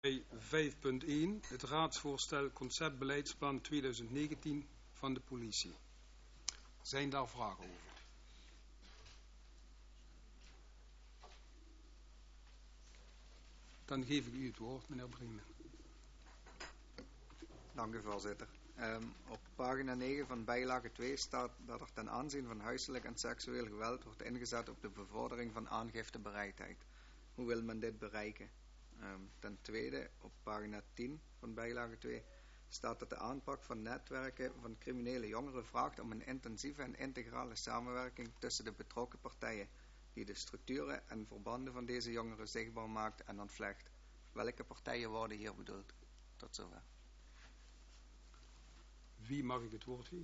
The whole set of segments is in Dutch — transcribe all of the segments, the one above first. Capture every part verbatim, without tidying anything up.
vijf punt één, het raadsvoorstel conceptbeleidsplan twintig negentien van de politie. Zijn daar vragen over? Dan geef ik u het woord, meneer Brinkman. Dank u, voorzitter. Um, op pagina negen van bijlage twee staat dat er ten aanzien van huiselijk en seksueel geweld wordt ingezet op de bevordering van aangiftebereidheid. Hoe wil men dit bereiken? Um, ten tweede, op pagina tien van bijlage twee staat dat de aanpak van netwerken van criminele jongeren vraagt om een intensieve en integrale samenwerking tussen de betrokken partijen, die de structuren en verbanden van deze jongeren zichtbaar maakt en ontvlecht. Welke partijen worden hier bedoeld? Tot zover. Wie mag ik het woord geven?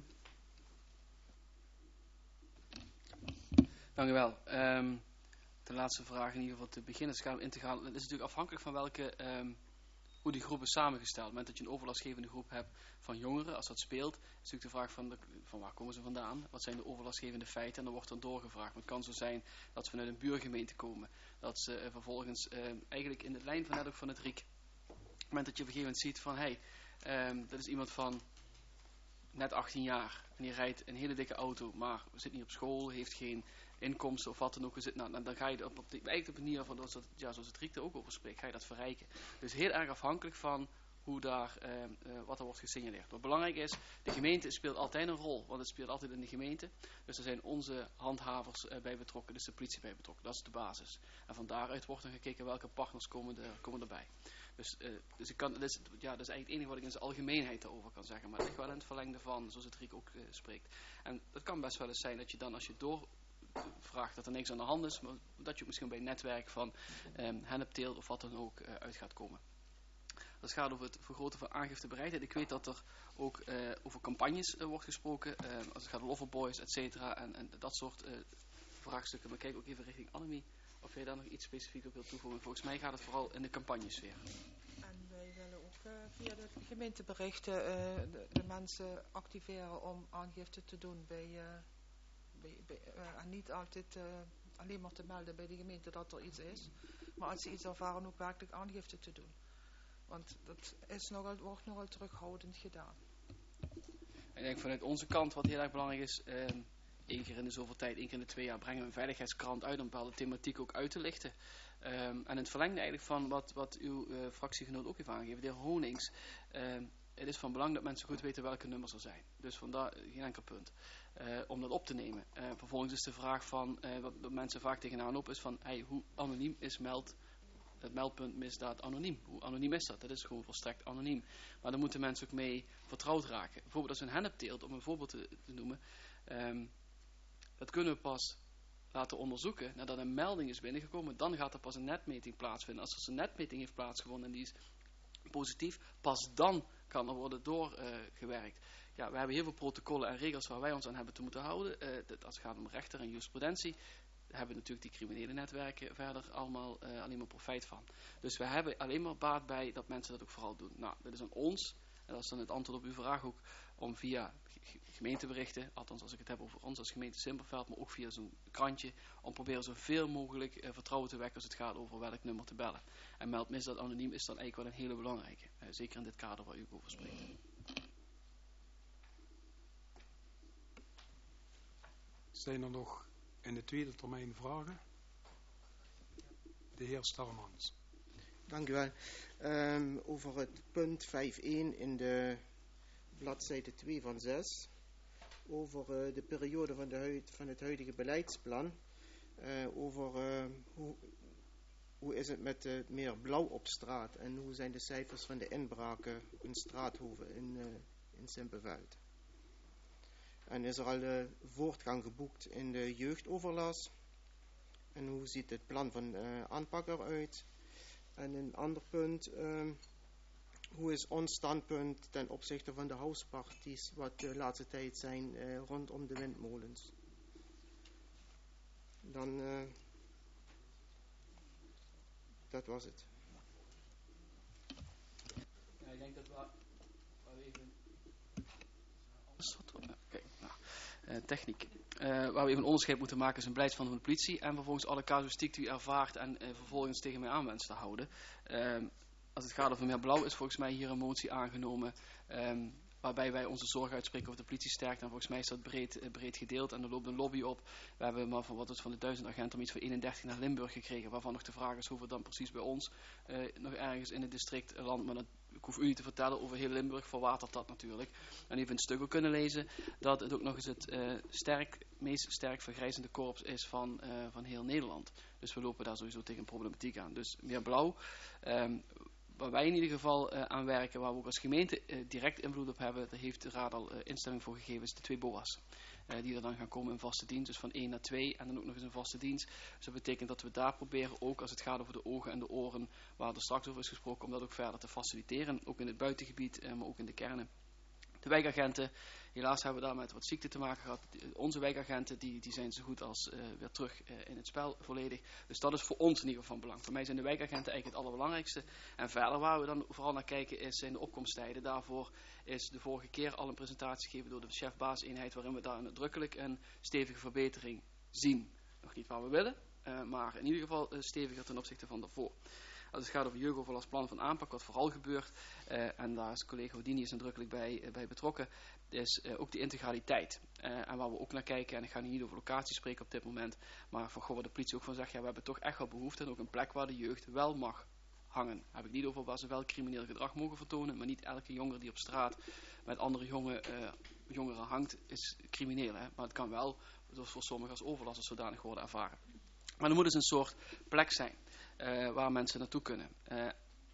Dank u wel. Um, de laatste vraag in ieder geval te beginnen. Het gaat integraal. Het is natuurlijk afhankelijk van welke, um, hoe die groep is samengesteld. Op het moment dat je een overlastgevende groep hebt van jongeren, als dat speelt, is natuurlijk de vraag van, de, van waar komen ze vandaan? Wat zijn de overlastgevende feiten? En dan wordt dan doorgevraagd. Het kan zo zijn dat ze vanuit een buurgemeente komen. Dat ze uh, vervolgens uh, eigenlijk in de lijn van net ook van het R I C. Op het moment dat je op een gegeven moment ziet van, hé, hey, um, dat is iemand van net achttien jaar en die rijdt een hele dikke auto, maar zit niet op school, heeft geen inkomsten of wat dan ook. Zit, nou, dan ga je op, op de, eigenlijk de manier van, dat, ja, zoals het R I C er ook over spreekt, ga je dat verrijken. Dus heel erg afhankelijk van hoe daar, uh, uh, wat er wordt gesignaleerd. Wat belangrijk is, de gemeente speelt altijd een rol, want het speelt altijd in de gemeente. Dus er zijn onze handhavers uh, bij betrokken, dus de politie bij betrokken. Dat is de basis. En van daaruit wordt dan gekeken welke partners komen, er, komen erbij. Dus, uh, dus ik kan, dat, is, ja, dat is eigenlijk het enige wat ik in zijn algemeenheid daarover kan zeggen. Maar het ligt wel in het verlengde van, zoals het R I C ook uh, spreekt. En het kan best wel eens zijn dat je dan, als je door vraagt dat er niks aan de hand is, maar dat je misschien bij een netwerk van um, hennepteelt of wat dan ook uh, uit gaat komen. Dat gaat over het vergroten van aangiftebereidheid. Ik weet dat er ook uh, over campagnes uh, wordt gesproken, uh, als het gaat om Loverboys, et cetera. En, en dat soort uh, vraagstukken. Maar kijk ook even richting Annemie, of jij daar nog iets specifiek op wilt toevoegen. Volgens mij gaat het vooral in de campagnesfeer. En wij willen ook uh, via de gemeenteberichten uh, de, de mensen activeren om aangifte te doen bij... Uh, bij, bij uh, en niet altijd uh, alleen maar te melden bij de gemeente dat er iets is. Maar als ze iets ervaren ook werkelijk aangifte te doen. Want dat is nogal, wordt nogal terughoudend gedaan. Ik denk vanuit onze kant wat heel erg belangrijk is, uh, één keer in de zoveel tijd, één keer in de twee jaar brengen we een veiligheidskrant uit om een bepaalde thematiek ook uit te lichten. Um, en in het verlengde eigenlijk van wat, wat uw uh, fractiegenoot ook heeft aangegeven, de heer Honings. Um, het is van belang dat mensen goed weten welke nummers er zijn. Dus vandaar geen enkel punt. Uh, om dat op te nemen. Uh, vervolgens is de vraag van, uh, wat mensen vaak tegenaan op is van, hey, hoe anoniem is meld, het meldpunt misdaad anoniem? Hoe anoniem is dat? Dat is gewoon volstrekt anoniem. Maar daar moeten mensen ook mee vertrouwd raken. Bijvoorbeeld als een hennepteelt, om een voorbeeld te, te noemen. Um, dat kunnen we pas laten onderzoeken nadat een melding is binnengekomen. Dan gaat er pas een netmeting plaatsvinden. Als er een netmeting heeft plaatsgevonden en die is positief, pas dan kan er worden doorgewerkt. Uh, ja, we hebben heel veel protocollen en regels waar wij ons aan hebben te moeten houden. Uh, dat, als het gaat om rechter en jurisprudentie, hebben natuurlijk die criminele netwerken verder allemaal uh, alleen maar profijt van. Dus we hebben alleen maar baat bij dat mensen dat ook vooral doen. Nou, dat is aan ons, en dat is dan het antwoord op uw vraag ook, om via gemeenteberichten, althans als ik het heb over ons als gemeente Simperveld, maar ook via zo'n krantje, om proberen zoveel mogelijk uh, vertrouwen te wekken als het gaat over welk nummer te bellen. En meld misdaad anoniem is dan eigenlijk wel een hele belangrijke. Uh, zeker in dit kader waar u over spreekt. Zijn er nog in de tweede termijn vragen? De heer Starmans. Dank u wel. Um, over het punt vijf punt één in de bladzijde twee van zes. Over uh, de periode van, de huid, van het huidige beleidsplan. Uh, over uh, hoe, hoe is het met uh, meer blauw op straat. En hoe zijn de cijfers van de inbraken in straathoven in, uh, in Simperveld. En is er al de voortgang geboekt in de jeugdoverlast? En hoe ziet het plan van uh, aanpak eruit? En een ander punt, uh, hoe is ons standpunt ten opzichte van de houseparties wat de laatste tijd zijn uh, rondom de windmolens? Dan, uh, dat was het. Ja, ik denk dat we, we even... Okay, nou, uh, techniek. Uh, waar we even een onderscheid moeten maken is een beleidsplan van de politie en vervolgens alle casuïstiek die u ervaart en uh, vervolgens tegen mij aan wenst te houden. Uh, als het gaat over meer blauw is volgens mij hier een motie aangenomen. Um, waarbij wij onze zorg uitspreken over de politiesterkte. En volgens mij is dat breed, uh, breed gedeeld. En er loopt een lobby op. We hebben maar van wat het van de duizend agenten om iets van eenendertig naar Limburg gekregen. Waarvan nog de vraag is hoeveel dan precies bij ons uh, nog ergens in het district land. Maar dat, ik hoef u niet te vertellen over heel Limburg. Verwatert dat natuurlijk. En even een stuk ook kunnen lezen. Dat het ook nog eens het uh, sterk, meest sterk vergrijzende korps is van, uh, van heel Nederland. Dus we lopen daar sowieso tegen een problematiek aan. Dus meer blauw. Um, Waar wij in ieder geval uh, aan werken, waar we ook als gemeente uh, direct invloed op hebben, daar heeft de raad al uh, instemming voor gegeven, is de twee B O A's. Uh, die er dan gaan komen in vaste dienst, dus van één naar twee en dan ook nog eens een vaste dienst. Dus dat betekent dat we daar proberen, ook als het gaat over de ogen en de oren, waar er straks over is gesproken, om dat ook verder te faciliteren. Ook in het buitengebied, uh, maar ook in de kernen. De wijkagenten, helaas hebben we daar met wat ziekte te maken gehad. Onze wijkagenten die, die zijn zo goed als uh, weer terug uh, in het spel volledig. Dus dat is voor ons in ieder geval van belang. Voor mij zijn de wijkagenten eigenlijk het allerbelangrijkste. En verder waar we dan vooral naar kijken is zijn de opkomsttijden. Daarvoor is de vorige keer al een presentatie gegeven door de chef-baas-eenheid, waarin we daar nadrukkelijk een stevige verbetering zien. Nog niet waar we willen, uh, maar in ieder geval uh, steviger ten opzichte van daarvoor. Als het gaat over jeugdoverlastplan van aanpak, wat vooral gebeurt, uh, en daar is collega Houdini is nadrukkelijk bij, uh, bij betrokken, is uh, ook die integraliteit. Uh, en waar we ook naar kijken, en ik ga nu niet over locatie spreken op dit moment, maar van goh, waar de politie ook van zegt, ja, we hebben toch echt wel behoefte aan ook een plek waar de jeugd wel mag hangen. Heb ik niet over waar ze wel crimineel gedrag mogen vertonen, maar niet elke jongere die op straat met andere jonge, uh, jongeren hangt, is crimineel. Hè? Maar het kan wel, dus voor sommigen als overlast als zodanig worden ervaren. Maar er moet dus een soort plek zijn. Uh, waar mensen naartoe kunnen. Uh,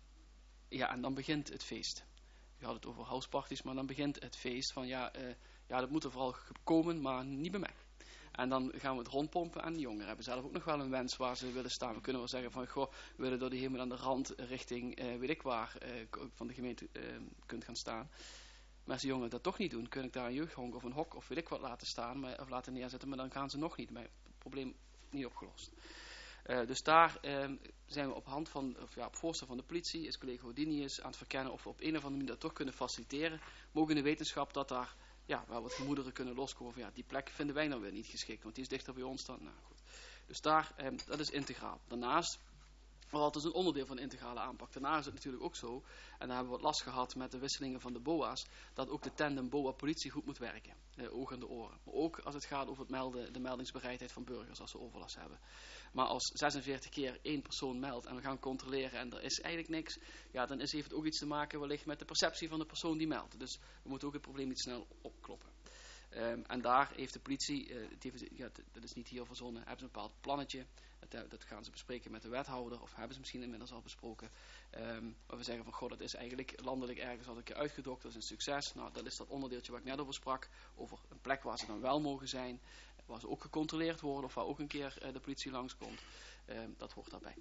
ja, en dan begint het feest. Je had het over houseparties, maar dan begint het feest van ja, uh, ja, dat moet er vooral komen, maar niet bij mij. En dan gaan we het rondpompen en de jongeren hebben zelf ook nog wel een wens waar ze willen staan. We kunnen wel zeggen van, goh, we willen door die helemaal aan de rand richting, uh, weet ik waar, uh, van de gemeente uh, kunt gaan staan. Maar als de jongeren dat toch niet doen, kun ik daar een jeugdhonk of een hok of weet ik wat laten staan, maar, of laten neerzetten, maar dan gaan ze nog niet. Maar het probleem niet opgelost. Uh, dus daar uh, zijn we op hand van, of ja, op voorstel van de politie, is collega Houdini is aan het verkennen of we op een of andere manier dat toch kunnen faciliteren. Maar ook in de wetenschap dat daar, ja, waar wat gemoederen kunnen loskomen van ja, die plek vinden wij nou weer niet geschikt, want die is dichter bij ons dan, nou goed. Dus daar, uh, dat is integraal. Daarnaast, wat is een onderdeel van de integrale aanpak. Daarna is het natuurlijk ook zo, en daar hebben we wat last gehad met de wisselingen van de B O A's, dat ook de tandem B O A-politie goed moet werken. De ogen en de oren. Maar ook als het gaat over het melden, de meldingsbereidheid van burgers als ze overlast hebben. Maar als zesenveertig keer één persoon meldt en we gaan controleren en er is eigenlijk niks, ja, dan is, heeft het ook iets te maken wellicht met de perceptie van de persoon die meldt. Dus we moeten ook het probleem niet snel opkloppen. Um, en daar heeft de politie, uh, heeft, ja, dat is niet hier verzonnen, hebben ze een bepaald plannetje. Dat, dat gaan ze bespreken met de wethouder, of hebben ze misschien inmiddels al besproken. Um, waar we zeggen van, goh, dat is eigenlijk landelijk ergens al een keer uitgedokt, dat is een succes. Nou, dat is dat onderdeeltje waar ik net over sprak, over een plek waar ze dan wel mogen zijn, waar ze ook gecontroleerd worden, of waar ook een keer uh, de politie langskomt. Um, dat hoort daarbij.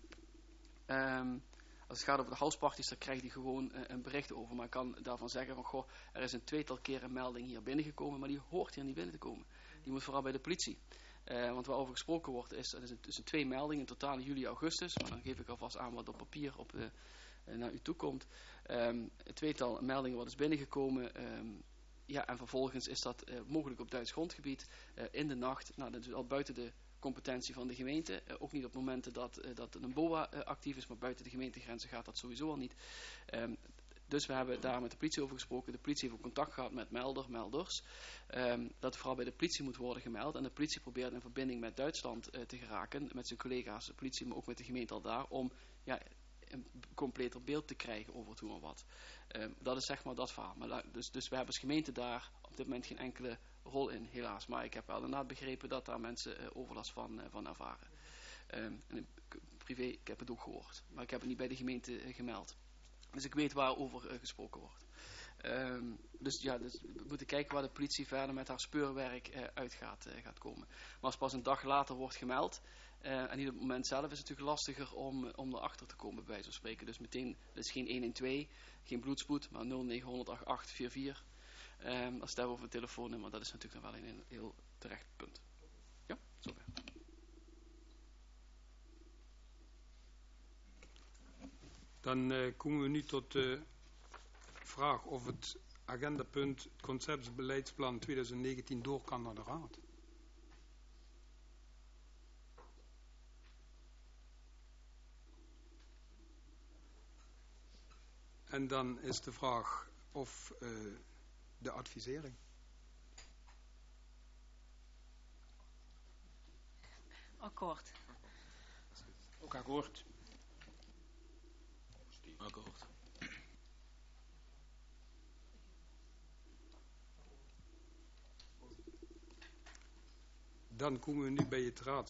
Um, Als het gaat over de houseparties, dan krijgt hij gewoon uh, een bericht over. Maar ik kan daarvan zeggen van, goh, er is een tweetal keer een melding hier binnengekomen, maar die hoort hier niet binnen te komen. Die moet vooral bij de politie. Uh, want waarover gesproken wordt, is er tussen twee meldingen, in totaal in juli, augustus. Maar dan geef ik alvast aan wat op papier op, uh, uh, naar u toe komt. Um, een tweetal meldingen wat is binnengekomen. Um, ja, en vervolgens is dat uh, mogelijk op Duits grondgebied, uh, in de nacht. Nou, dat is al buiten de competentie van de gemeente. Uh, ook niet op momenten dat, uh, dat een B O A uh, actief is, maar buiten de gemeentegrenzen gaat dat sowieso al niet. Um, dus we hebben daar met de politie over gesproken. De politie heeft ook contact gehad met melder, melders. Um, dat vooral bij de politie moet worden gemeld. En de politie probeert in verbinding met Duitsland uh, te geraken. Met zijn collega's, de politie, maar ook met de gemeente al daar. Om ja, een completer beeld te krijgen over het hoe en wat. Um, dat is zeg maar dat verhaal. Maar, dus, dus we hebben als gemeente daar op dit moment geen enkele rol in, helaas. Maar ik heb wel inderdaad begrepen dat daar mensen uh, overlast van, uh, van ervaren. Um, en privé, ik heb het ook gehoord. Maar ik heb het niet bij de gemeente uh, gemeld. Dus ik weet waarover uh, gesproken wordt. Um, dus ja, dus we moeten kijken waar de politie verder met haar speurwerk uh, uit gaat, uh, gaat komen. Maar als pas een dag later wordt gemeld, uh, en niet op het moment zelf, is het natuurlijk lastiger om, om erachter te komen, bij wijze van spreken. Dus meteen, dat is geen één een twee, geen bloedspoed, maar nul negen honderd acht acht vier vier. Um, als het daar over een telefoonnummer, dat is natuurlijk dan wel een, een heel terecht punt. Ja, zover. Dan uh, komen we nu tot de vraag of het agendapunt het conceptbeleidsplan twintig negentien door kan naar de Raad. En dan is de vraag of uh, de advisering. Akkoord. Ook akkoord. Akkoord. Dan komen we nu bij het raad.